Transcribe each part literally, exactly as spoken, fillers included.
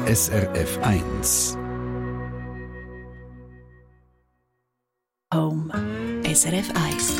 S R F eins. Home. S R F eins.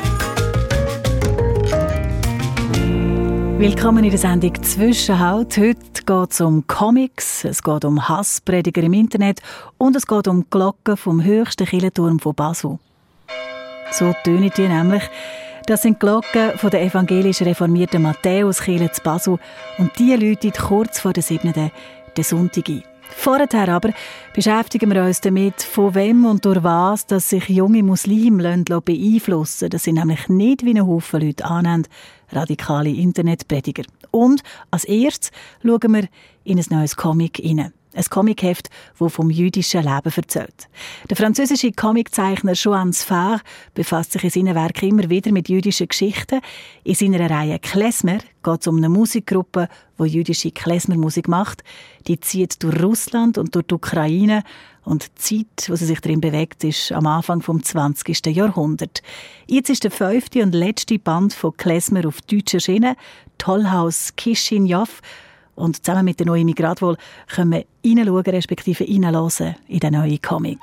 Willkommen in der Sendung «Zwischenhalt». Heute geht es um Comics, es geht um Hassprediger im Internet und es geht um die Glocken vom höchsten Kirchenturm von Basel. So tönen die nämlich. Das sind die Glocken von der evangelisch reformierten Matthäuskirche zu Basel und die läuten kurz vor der siebten den Sonntag ein. Vorher aber beschäftigen wir uns damit, von wem und durch was dass sich junge Muslime beeinflussen lassen. Das sind nämlich nicht, wie ein Haufen Leute annehmen, radikale Internetprediger. Und als erstes schauen wir in ein neues Comic hinein. Ein Comicheft, das vom jüdischen Leben erzählt. Der französische Comiczeichner Joan Sfar befasst sich in seinen Werken immer wieder mit jüdischen Geschichten. In seiner Reihe «Klezmer» geht es um eine Musikgruppe, die jüdische Klezmermusik macht. Die zieht durch Russland und durch die Ukraine. Und die Zeit, wo sie sich darin bewegt, ist am Anfang des zwanzigsten Jahrhunderts. Jetzt ist der fünfte und letzte Band von «Klezmer» auf deutscher Schiene, «Tollhaus Kishinjow». Und zusammen mit der neuen Migratwohl können wir hineinschauen, respektive hineinhören in den neuen Comic.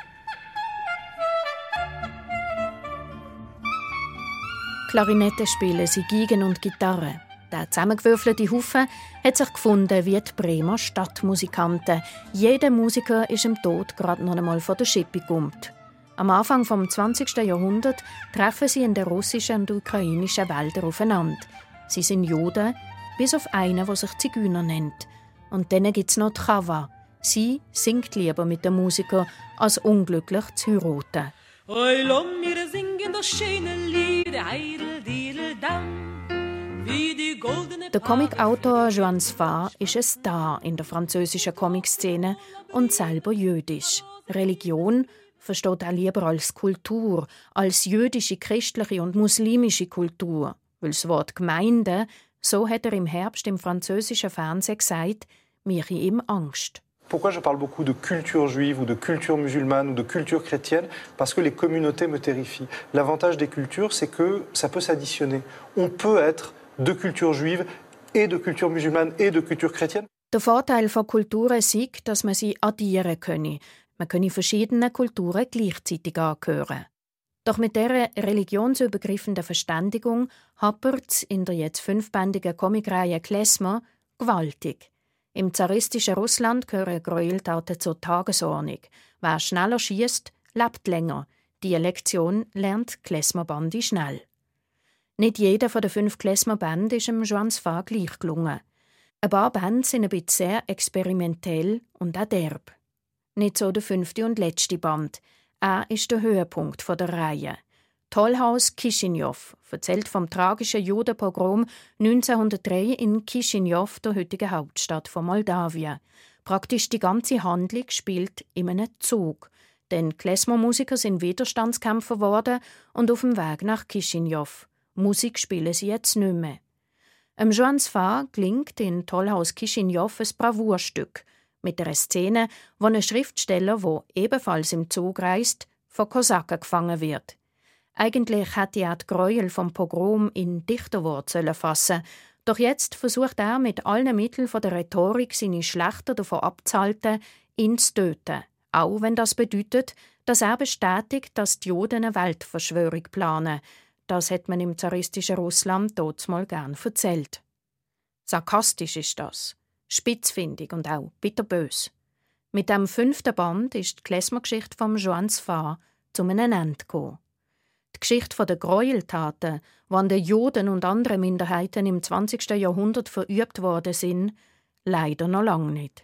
Klarinette spielen sie Geigen und Gitarre. Der zusammengewürfelte Haufen hat sich gefunden wie die Bremer Stadtmusikanten. Jeder Musiker ist im Tod gerade noch einmal von der Schippe gekommen. Am Anfang des zwanzigsten Jahrhunderts treffen sie in den russischen und ukrainischen Wäldern aufeinander. Sie sind Juden, bis auf einen, der sich Zigeuner nennt. Und dann gibt es noch die Chava. Sie singt lieber mit dem Musiker, als unglücklich zu heiraten. Heulom, wir singen das schöne Lied, Eidel, Diedel, Dam, wie die goldene... Der Comicautor Joan Sfar ist ein Star in der französischen Comikszene und selber jüdisch. Religion versteht er lieber als Kultur, als jüdische, christliche und muslimische Kultur. Weil das Wort Gemeinde, so hat er im Herbst im französischen Fernsehen gesagt, mache ihm Angst. Pourquoi je parle beaucoup de culture juive ou de culture musulmane ou de culture chrétienne? Parce que les communautés me terrifient. L'avantage des cultures, c'est que ça peut s'additionner. On peut être de culture juive et de culture musulmane et de culture chrétienne. Der Vorteil von Kulturen ist, dass man sie addieren könne. Man könne verschiedenen Kulturen gleichzeitig angehören. Doch mit dieser religionsübergreifenden Verständigung hapert es in der jetzt fünfbändigen Comicreihe «Klezmer» gewaltig. Im zaristischen Russland gehören Gräueltaten zur Tagesordnung. Wer schneller schießt, lebt länger. Diese Lektion lernt Klezmer-Bandi schnell. Nicht jeder von den fünf Klezmer-Bänden ist dem Joan Sfar gleich gelungen. Ein paar Bände sind ein bisschen sehr experimentell und auch derb. Nicht so der fünfte und letzte Band. Er ist der Höhepunkt der Reihe. Tollhaus Kishinjow erzählt vom tragischen Judenpogrom neunzehnhundertdrei in Kishinjow, der heutigen Hauptstadt von Moldawien. Praktisch die ganze Handlung spielt in einem Zug. Denn Klezmer-Musiker sind Widerstandskämpfer geworden und auf dem Weg nach Kishinjow. Musik spielen sie jetzt nicht mehr. Em Joan Sfar gelingt in Tollhaus Kishinjow ein Bravourstück mit einer Szene, wo ein Schriftsteller, der ebenfalls im Zug reist, von Kosaken gefangen wird. Eigentlich hätte er die Gräuel vom Pogrom in Dichterwort fassen, doch jetzt versucht er mit allen Mitteln der Rhetorik seine Schlächter davon abzuhalten, ihn zu töten. Auch wenn das bedeutet, dass er bestätigt, dass die Juden eine Weltverschwörung planen. Das hat man im zaristischen Russland dort mal gern erzählt. Sarkastisch ist das. Spitzfindig und auch bitterbös. Mit dem fünften Band ist die Klezmer-Geschichte von Joan Sfar zu einem Ende gekommen. Die Geschichte der Gräueltaten, die an den Juden und anderen Minderheiten im zwanzigsten Jahrhundert verübt worden sind, leider noch lange nicht.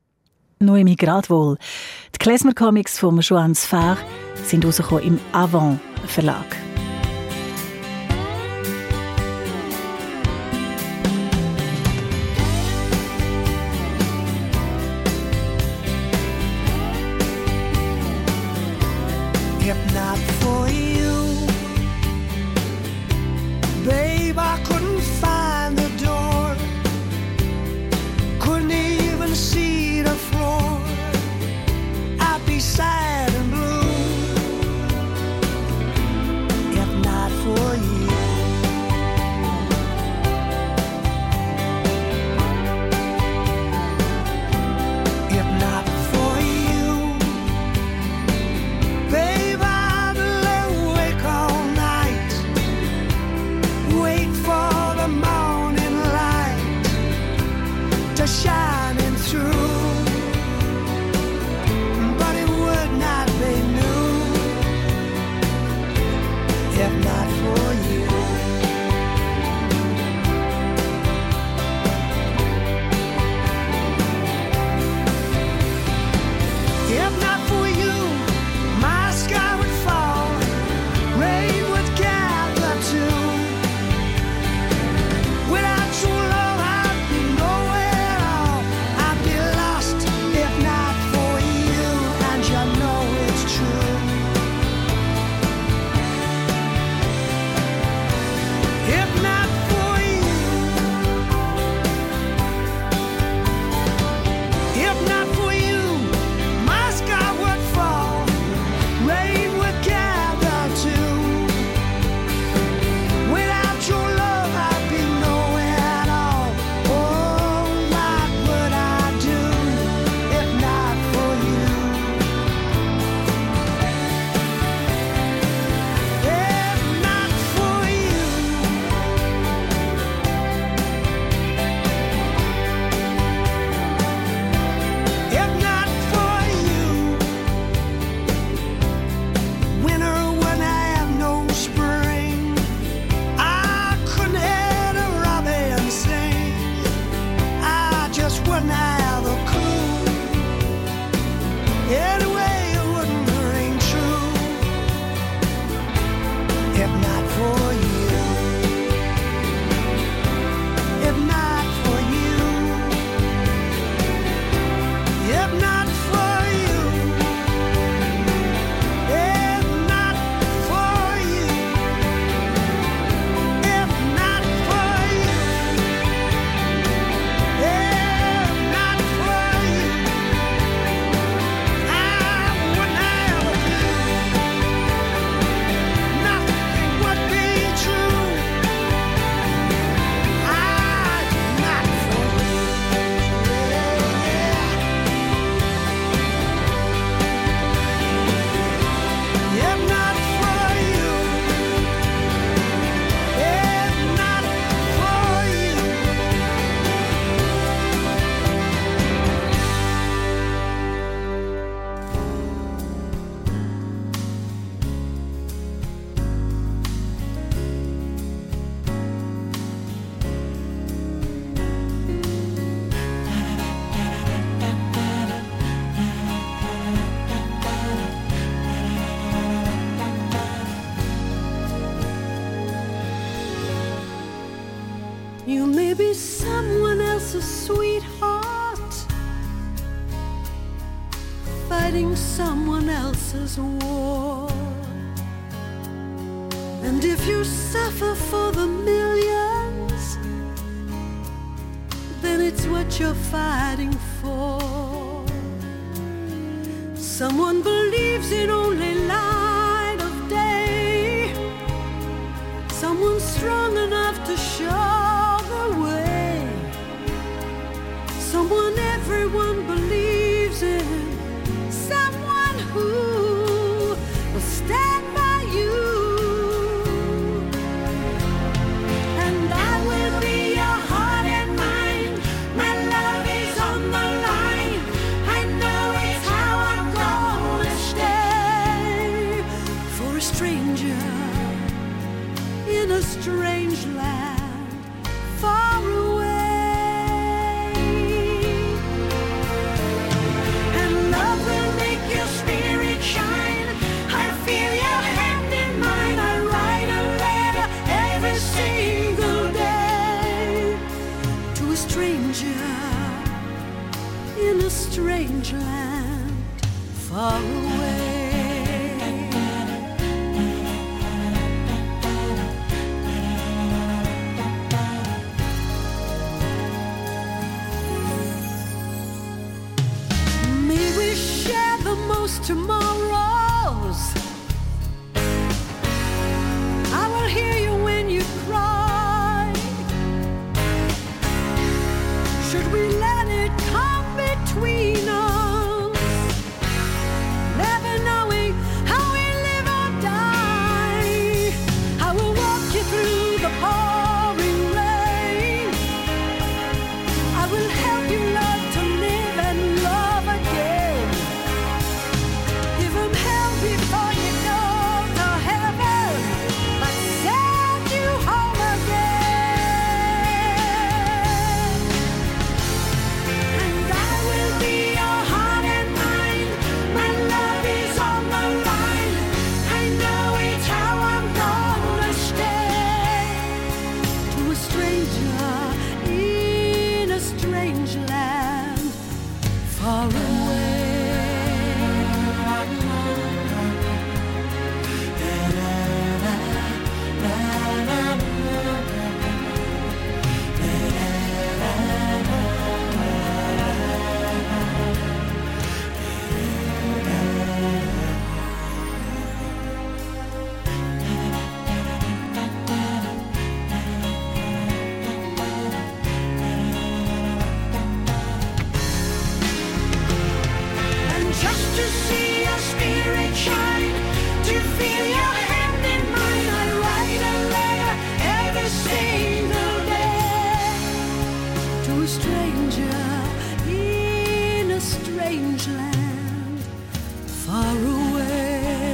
Noemi Gradwohl. Die Klezmer-Comics von Joan Sfar sind rausgekommen im Avant Verlag. If not for you, babe, I couldn't find the door, couldn't even see the floor, I'd be sad and blue. were shining through, but it would not be new if not for you. If not for you, my sky would fall, rain would gather too. Without your love, I'd be nowhere at all. I'd be lost if not for you, and you know it's true. If not for you, if not for you, my sky would fall, rain would gather too. Without your love, I'd be nowhere at all. Oh, what would I do if not for you? If not for you. If not for you, winter wouldn't have no spring. I couldn't hear the robin sing. I just wouldn't have a clue. Anyway, it wouldn't ring true if not for you. If not for you. If not for you, if not for you, if not for you, if not for you, I wouldn't have a clue. Nothing would be true. I not for you. If not for you, if not for you. You may be someone else's sweetheart, fighting someone else's war. And if you suffer for the millions, then it's what you're fighting for. Someone believes in only light of day, someone strong enough to show the way, someone everyone believes in, someone who will stand by you. And I will be your heart and mind. My love is on the line. I know it's how I'm gonna stay. For a stranger in a strange land, far away. And love will make your spirit shine. I feel your hand in mine. I write a letter every single day to a stranger in a strange land, far away. May we share the most tomorrows. I will hear you when you cry. Should we let it come between us, never knowing how we live or die? I will walk you through the pouring rain. I will help you far away. To see your spirit shine, to feel your hand in mine, I write a letter every single day to a stranger in a strange land, far away.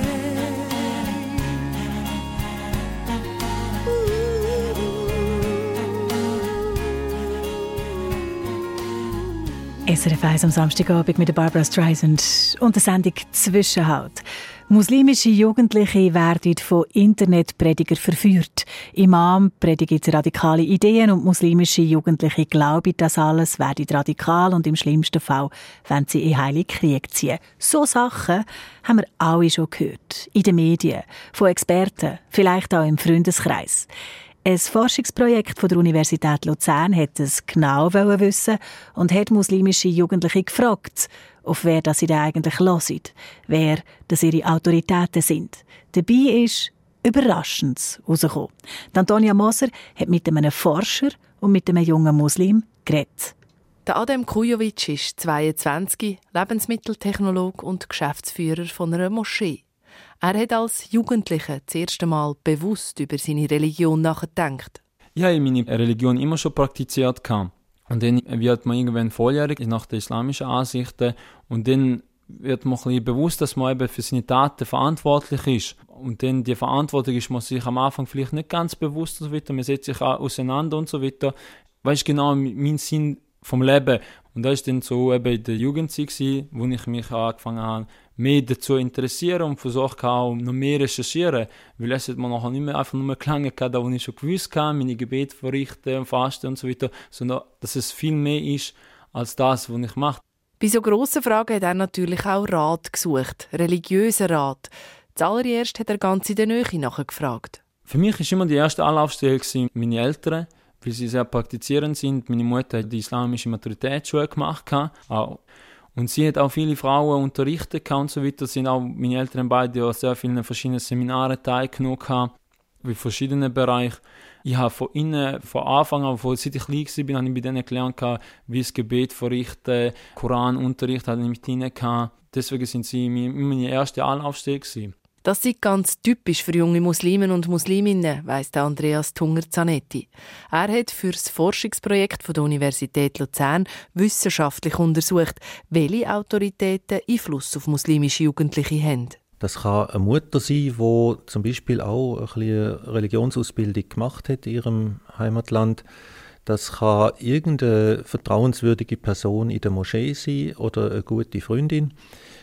S R F eins am Samstagabend mit der Barbara Streisand und der Sendung «Zwischenhalt». Muslimische Jugendliche werden von Internetpredigern verführt. Imam predigt radikale Ideen und muslimische Jugendliche glauben, das alles werde radikal und im schlimmsten Fall wenn sie in Heilig Krieg ziehen. So Sachen haben wir alle schon gehört. In den Medien, von Experten, vielleicht auch im Freundeskreis. Ein Forschungsprojekt von der Universität Luzern hat es genau wissen und hat muslimische Jugendliche gefragt, auf wer das sie da eigentlich hören, wer das ihre Autoritäten sind. Dabei ist Überraschendes herausgekommen. Antonia Moser hat mit einem Forscher und mit einem jungen Muslim geredet. Der Adem Kujovic ist zweiundzwanzig, Lebensmitteltechnologe und Geschäftsführer von einer Moschee. Er hat als Jugendlicher das erste Mal bewusst über seine Religion nachgedacht. Ich habe meine Religion immer schon praktiziert. Und dann wird man irgendwann volljährig nach den islamischen Ansichten. Und dann wird man ein bisschen bewusst, dass man eben für seine Taten verantwortlich ist. Und dann die Verantwortung ist man sich am Anfang vielleicht nicht ganz bewusst und so weiter. Man setzt sich auch auseinander und so weiter. Was ist genau mein Sinn vom Leben? Und das war dann so eben in der Jugendzeit, wo ich mich angefangen habe, mehr dazu interessieren und versucht habe, noch mehr recherchieren. Weil es hat mir nachher nicht mehr einfach nur gelangen, da wo ich schon gewusst habe, meine Gebete verrichten und fasten und so weiter, sondern dass es viel mehr ist als das, was ich mache. Bei so grossen Fragen hat er natürlich auch Rat gesucht, religiösen Rat. Zuallererst hat er ganz in der Nähe nachgefragt. Für mich war immer die erste Anlaufstelle meine Eltern, weil sie sehr praktizierend sind. Meine Mutter hat die islamische Maturitätsschule gemacht. Und sie hat auch viele Frauen unterrichtet und so weiter. Sind auch meine Eltern beide an sehr vielen verschiedenen Seminaren teilgenommen, in verschiedenen Bereichen. Ich habe von ihnen, von Anfang an, von seit ich klein war, habe ich bei denen gelernt, wie das Gebet verrichten, Koranunterricht hatte ich mit ihnen. Deswegen sind sie meine erste Anlaufstelle gewesen. Das ist ganz typisch für junge Muslimen und Musliminnen, weiss Andreas Tunger-Zanetti. Er hat für das Forschungsprojekt von der Universität Luzern wissenschaftlich untersucht, welche Autoritäten Einfluss auf muslimische Jugendliche haben. Das kann eine Mutter sein, die zum Beispiel auch ein bisschen eine Religionsausbildung gemacht hat in ihrem Heimatland. Das kann irgendeine vertrauenswürdige Person in der Moschee sein oder eine gute Freundin.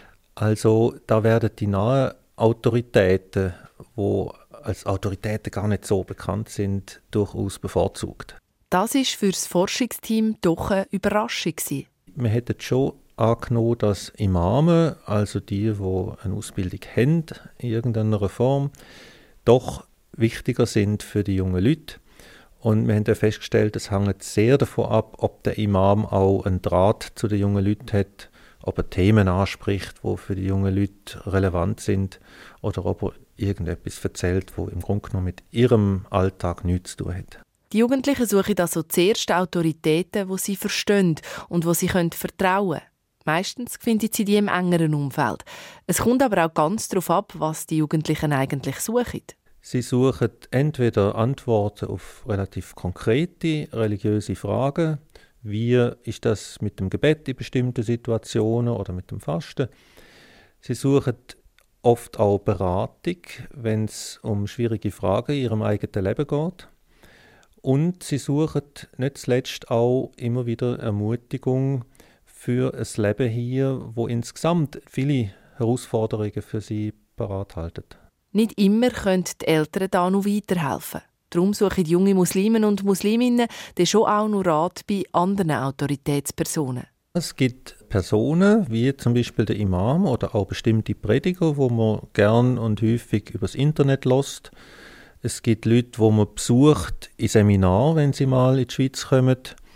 Also da werden die nahen Autoritäten, die als Autoritäten gar nicht so bekannt sind, durchaus bevorzugt. Das war für das Forschungsteam doch eine Überraschung. Wir hätten schon angenommen, dass Imame, also die, die eine Ausbildung haben in irgendeiner Form, doch wichtiger sind für die jungen Leute. Und wir haben dann festgestellt, es hängt sehr davon ab, ob der Imam auch einen Draht zu den jungen Leuten hat, ob er Themen anspricht, die für die jungen Leute relevant sind, oder ob er irgendetwas erzählt, das im Grunde genommen mit ihrem Alltag nichts zu tun hat. Die Jugendlichen suchen also zuerst Autoritäten, die sie verstehen und die sie vertrauen können. Meistens finden sie die im engeren Umfeld. Es kommt aber auch ganz darauf ab, was die Jugendlichen eigentlich suchen. Sie suchen entweder Antworten auf relativ konkrete religiöse Fragen. Wie ist das mit dem Gebet in bestimmten Situationen oder mit dem Fasten? Sie suchen oft auch Beratung, wenn es um schwierige Fragen in ihrem eigenen Leben geht. Und sie suchen nicht zuletzt auch immer wieder Ermutigung für ein Leben hier, wo insgesamt viele Herausforderungen für sie bereithalten. Nicht immer können die Eltern da noch weiterhelfen. Darum suchen junge Muslimen und Musliminnen dann schon auch noch Rat bei anderen Autoritätspersonen. Es gibt Personen, wie zum Beispiel der Imam oder auch bestimmte Prediger, wo man gern und häufig übers Internet hört. Es gibt Leute, die man besucht in Seminaren, wenn sie mal in die Schweiz kommen.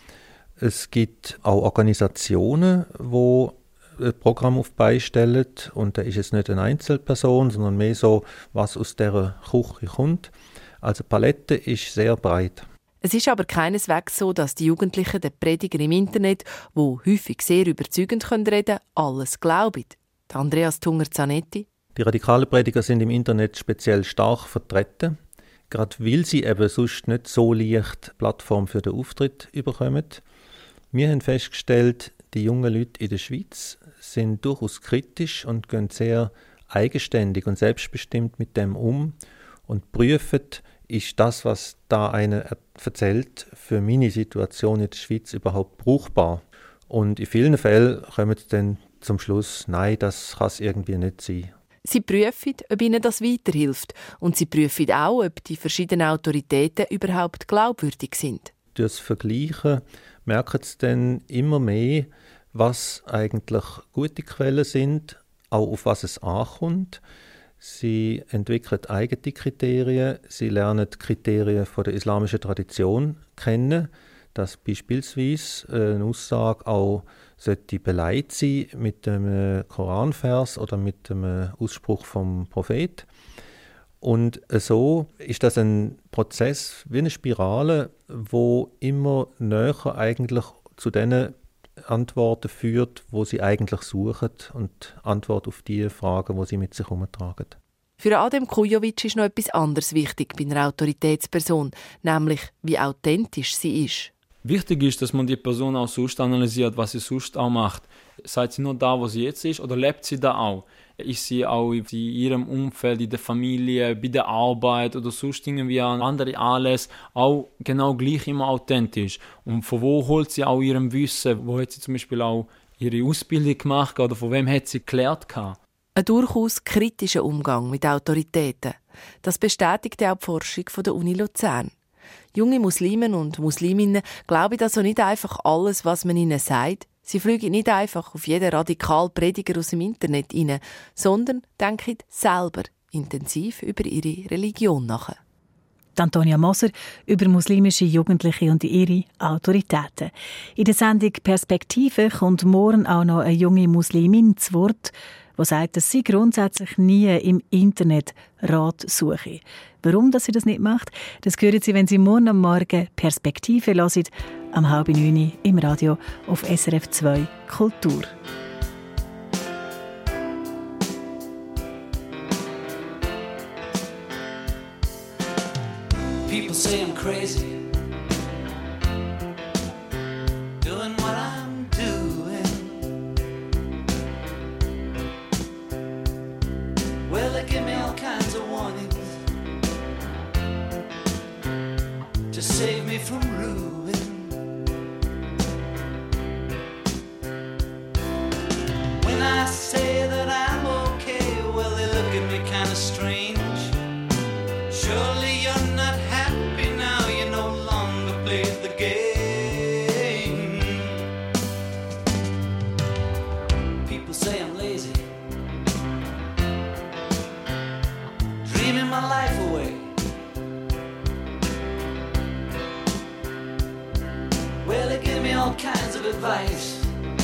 Es gibt auch Organisationen, die ein Programm auf die Beine stellen. Und da ist es nicht eine Einzelperson, sondern mehr so, was aus dieser Küche kommt. Also die Palette ist sehr breit. Es ist aber keineswegs so, dass die Jugendlichen den Prediger im Internet, die häufig sehr überzeugend reden können, alles glauben. Andreas Tunger-Zanetti. Die radikalen Prediger sind im Internet speziell stark vertreten, gerade weil sie eben sonst nicht so leicht Plattform für den Auftritt bekommen. Wir haben festgestellt, die jungen Leute in der Schweiz sind durchaus kritisch und gehen sehr eigenständig und selbstbestimmt mit dem um und prüfen, ist das, was da einer erzählt, für meine Situation in der Schweiz überhaupt brauchbar? Und in vielen Fällen kommen sie dann zum Schluss, nein, das kann es irgendwie nicht sein. Sie prüfen, ob ihnen das weiterhilft. Und sie prüfen auch, ob die verschiedenen Autoritäten überhaupt glaubwürdig sind. Durch das Vergleichen merken sie dann immer mehr, was eigentlich gute Quellen sind, auch auf was es ankommt. Sie entwickeln eigene Kriterien, sie lernen die Kriterien von der islamischen Tradition kennen, dass beispielsweise eine Aussage auch sollte beleidigt sein mit einem Koranvers oder mit einem Ausspruch vom Prophet. Und so ist das ein Prozess wie eine Spirale, wo immer näher eigentlich zu den Antworten führt, wo sie eigentlich suchen und Antwort auf die Fragen, die sie mit sich herumtragen. Für Adem Kujovic ist noch etwas anderes wichtig bei einer Autoritätsperson, nämlich wie authentisch sie ist. Wichtig ist, dass man die Person auch sonst analysiert, was sie sonst auch macht. Seid sie nur da, wo sie jetzt ist, oder lebt sie da auch? Ist sie auch in ihrem Umfeld, in der Familie, bei der Arbeit oder sonst irgendwie an andere Anlässe auch genau gleich immer authentisch? Und von wo holt sie auch ihrem Wissen? Wo hat sie zum Beispiel auch ihre Ausbildung gemacht oder von wem hat sie gelernt? Ein durchaus kritischer Umgang mit Autoritäten. Das bestätigt auch die Forschung von der Uni Luzern. Junge Muslimen und Musliminnen glauben also nicht einfach alles, was man ihnen sagt. Sie fliegen nicht einfach auf jeden radikalen Prediger aus dem Internet rein, sondern denken selber intensiv über ihre Religion nach. Antonia Moser über muslimische Jugendliche und ihre Autoritäten. In der Sendung «Perspektive» kommt morgen auch noch eine junge Muslimin zu Wort, die sagt, dass sie grundsätzlich nie im Internet Rat suche. Warum dass sie das nicht macht, das hören Sie, wenn Sie morgen am Morgen «Perspektive» hören, am halb neun im Radio auf S R F zwei Kultur. People say I'm crazy, doing what I'm doing. Well, they give me all kinds of warnings to save me from ruin. When I say that I'm okay, well, they look at me kind of strange. Surely you're not happy now, you no longer play the game. People say I'm lazy, dreaming my life away. Well, they give me all kinds of advice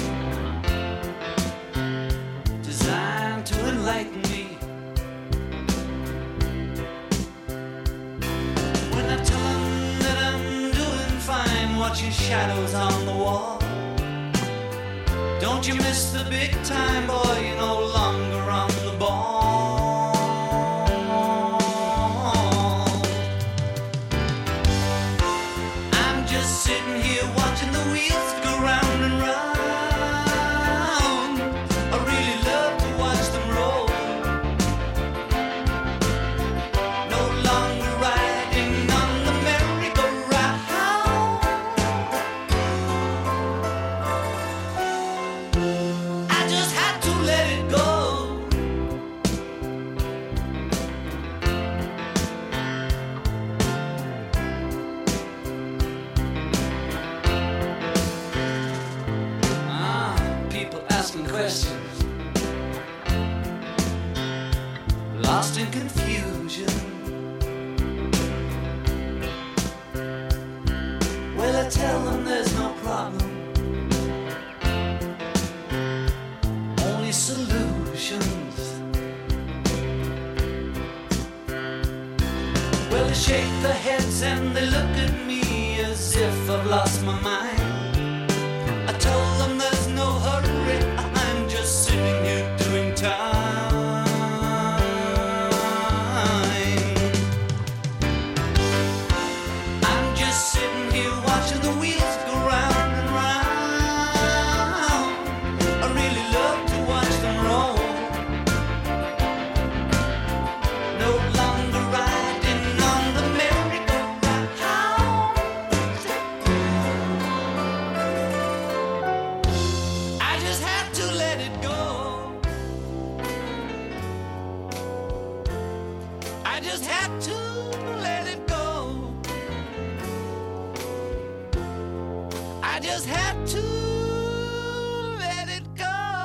designed to enlighten me. Watching shadows on the wall. Don't you miss the big time, boy, you're no longer on the ball. I'm just sitting here watching the wheels go round and round. I really love to watch them roll. No longer riding on the merry-go-round. I just had to let it go. questions, lost in confusion. Well, I tell them there's no problem, only solutions. Well, they shake their heads and they look at me as if I've lost my mind. I told them there's no hurry, I'm just sitting here doing time. I'm just sitting here watching the wheels go round and round. I really love to watch them roll. No longer riding on the merry-go-round. I just had to let it go. I just had to let it go. I just had to let it go.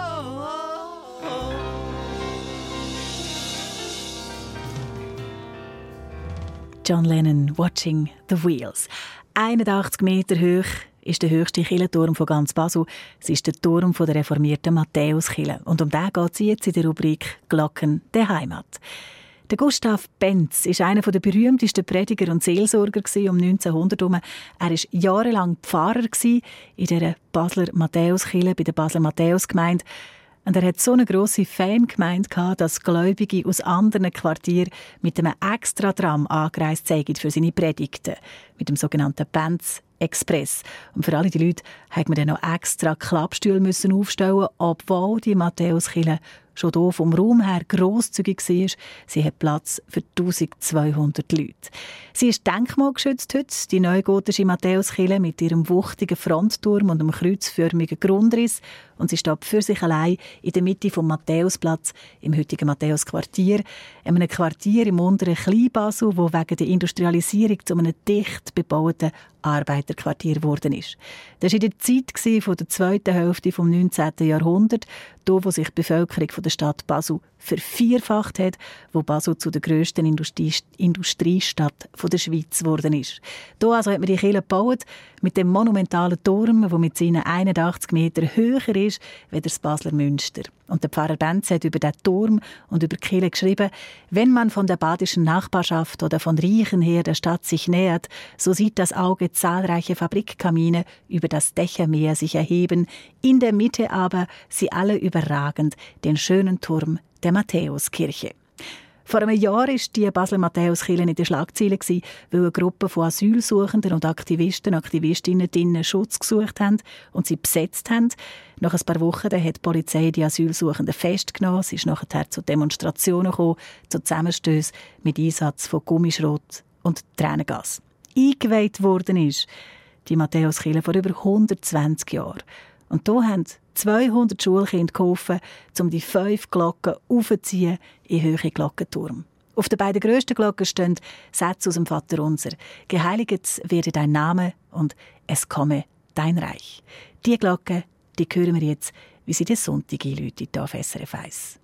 John Lennon, «Watching the Wheels». einundachtzig Meter hoch ist der höchste Kirchenturm von ganz Basel. Es ist der Turm von der reformierten Matthäuskirche. Und um den geht es jetzt in der Rubrik «Glocken der Heimat». Der Gustav Benz war einer der berühmtesten Prediger und Seelsorger um neunzehnhundert herum. Er war jahrelang Pfarrer in der Basler Matthäuskirche, bei der Basler Matthäusgemeinde. Und er hat so eine grosse Fangemeinde gehabt, dass Gläubige aus anderen Quartieren mit einem Extra-Tram angereist sind für seine Predigten. Mit dem sogenannten Benz Express. Und für alle die Leute musste man dann noch extra Klappstühle müssen aufstellen, obwohl die Matthäuskirche schon hier vom Raum her grosszügig war. Sie hat Platz für eintausendzweihundert Leute. Sie ist denkmalgeschützt heute, die neugotische Matthäuskirche mit ihrem wuchtigen Frontturm und einem kreuzförmigen Grundriss. Und sie steht für sich allein in der Mitte vom Matthäusplatz im heutigen Matthäusquartier, einem Quartier im unteren Kleinbasel, das wegen der Industrialisierung zu einem dicht bebauten Arbeiterquartier geworden ist. Das war in der Zeit von der zweiten Hälfte des neunzehnten Jahrhunderts, da wo sich die Bevölkerung der Stadt Basel vervierfacht hat, wo Basel zu der grössten Industrie Industriestadt der Schweiz geworden ist. Hier also hat man die Kirche gebaut mit dem monumentalen Turm, der mit seinen einundachtzig Metern höher ist als das Basler Münster. Und der Pfarrer Benz hat über den Turm und über die Kirche geschrieben: Wenn man von der badischen Nachbarschaft oder von Riechen her der Stadt sich nähert, so sieht das Auge zahlreiche Fabrikkamine über das Dächermeer sich erheben, in der Mitte aber sie alle überragend den schönen Turm der Matthäuskirche. Vor einem Jahr war die Basler Matthäuskirche in den Schlagzeilen, weil eine Gruppe von Asylsuchenden und Aktivisten und Aktivistinnen drinnen Schutz gesucht haben und sie besetzt haben. Nach ein paar Wochen hat die Polizei die Asylsuchenden festgenommen. Es ist nachher zu Demonstrationen gekommen, zu Zusammenstößen mit Einsatz von Gummischrot und Tränengas. Eingeweiht worden ist die Matthäuskirche vor über hundertzwanzig Jahren. Und hier haben zweihundert Schulkinder geholfen, um die fünf Glocken aufzuziehen in den hohen Glockenturm. Auf den beiden grössten Glocken stehen Sätze aus dem Vaterunser. Geheiligt werde dein Name und es komme dein Reich. Diese Glocken, die hören wir jetzt, wie sie den Sonntag einläutet auf S R F eins.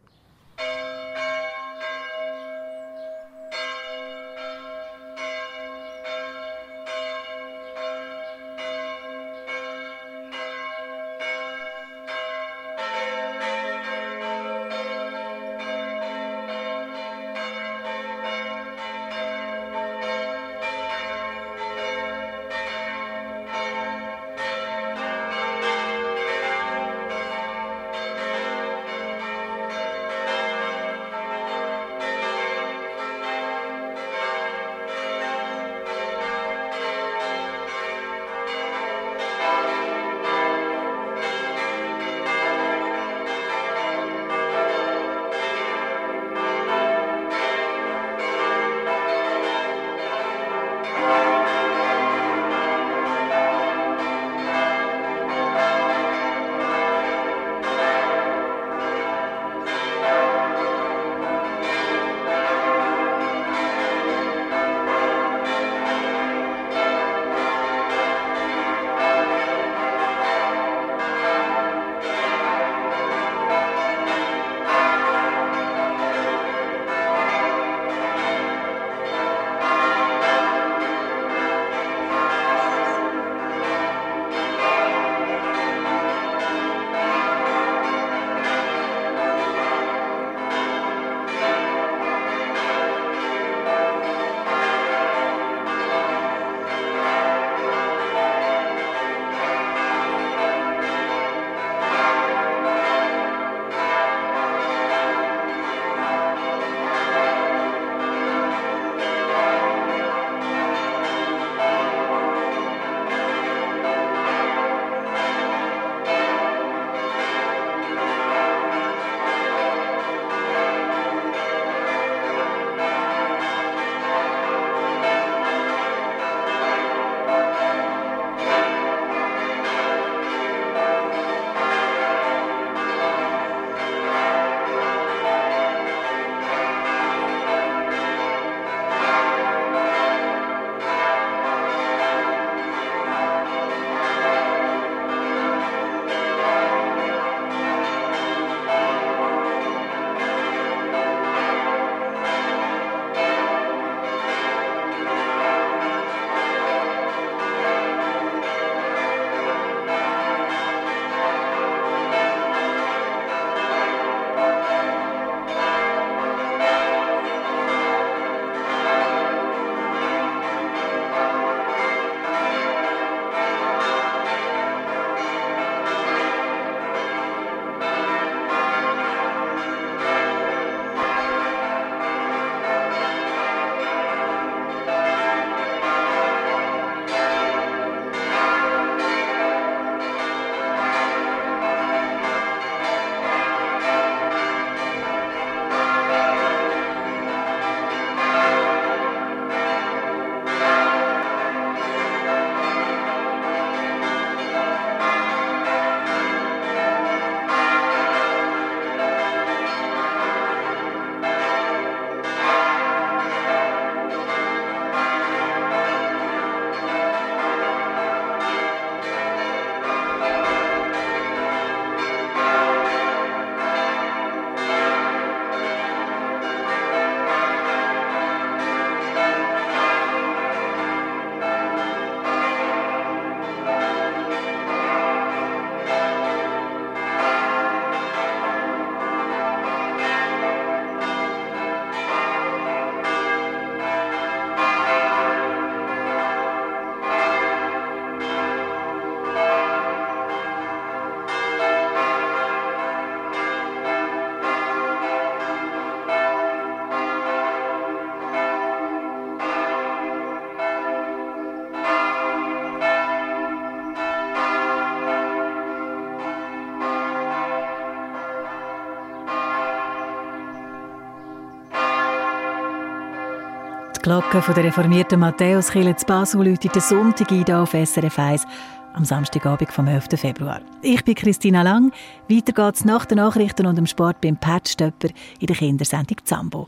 Die Glocke von der reformierten Matthäuskirche zu Basel läutet den Sonntag ein hier auf S R F eins am Samstagabend vom elften Februar. Ich bin Christina Lang. Weiter geht's nach den Nachrichten und dem Sport beim Pat Stöpper in der Kindersendung Zambo.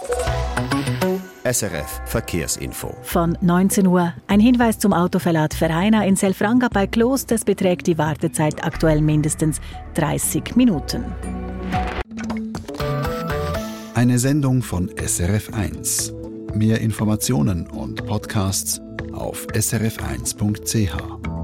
S R F Verkehrsinfo. Von neunzehn Uhr. Ein Hinweis zum Autoverlad Vereina in Selfranga bei Klosters beträgt die Wartezeit aktuell mindestens dreißig Minuten. Eine Sendung von S R F eins. Mehr Informationen und Podcasts auf s r f eins punkt c h.